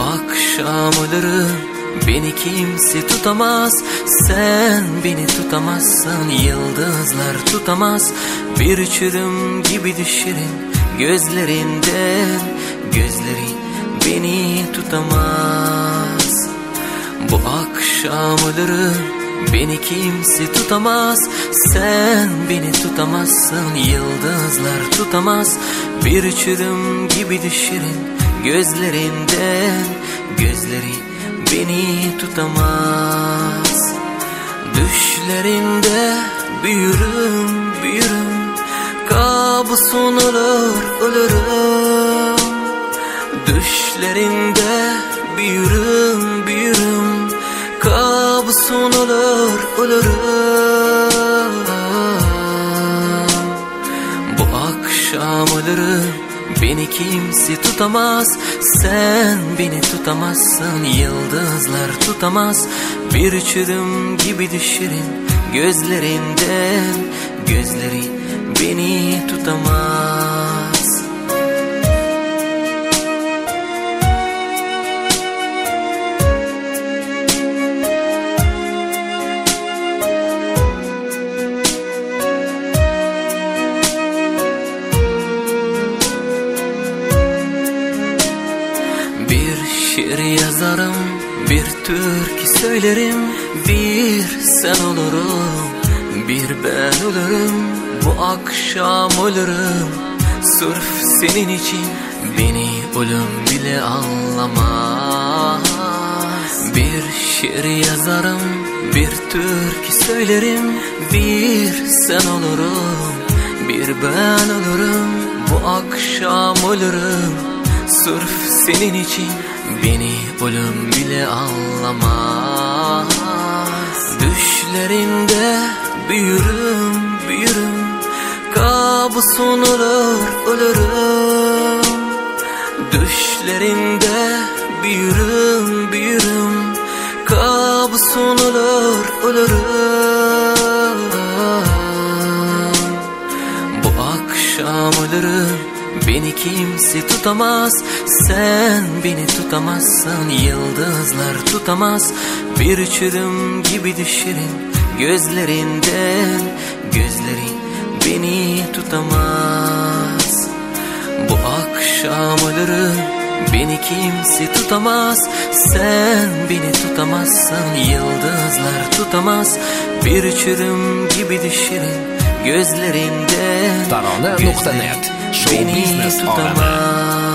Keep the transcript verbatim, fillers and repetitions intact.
akşam ölürüm, beni kimse tutamaz. Sen beni tutamazsın, yıldızlar tutamaz. Bir çürüm gibi düşerim gözlerinden, gözlerin beni tutamaz. Bu akşam ölürüm, beni kimse tutamaz. Sen beni tutamazsın, yıldızlar tutamaz. Bir çürüm gibi düşerim gözlerinden, gözlerin beni tutamaz. Düşlerinde büyürüm, büyürüm, kabusun olur, ölürüm. Düşlerinde büyürüm, büyürüm, kabusun olur, ölürüm. Bu akşam ölürüm, beni kimse tutamaz. Sen beni tutamazsın, yıldızlar tutamaz. Bir çürüm gibi düşerim gözlerinden, gözlerin beni tutamaz. Şiir yazarım, bir türkü söylerim. Bir sen olurum, bir ben ölürüm. Bu akşam ölürüm, sırf senin için. Beni ölüm bile anlamaz. Bir şiir yazarım, bir türkü söylerim. Bir sen olurum, bir ben ölürüm. Bu akşam ölürüm, sırf senin için. Beni ölüm bile anlamaz. Düşlerinde büyürüm, büyürüm, kabusun olur, ölürüm. Düşlerinde büyürüm, büyürüm, kabusun olur, ölürüm. Bu akşam ölürüm, beni kimse tutamaz. Sen beni tutamazsın, yıldızlar tutamaz. Bir çürüm gibi düşerim gözlerinden, gözlerin beni tutamaz. Bu akşam ölürüm, beni kimse tutamaz. Sen beni tutamazsın, yıldızlar tutamaz. Bir çürüm gibi düşerim gözlerinden, Tarona nokta net Show beni Business tutamaz.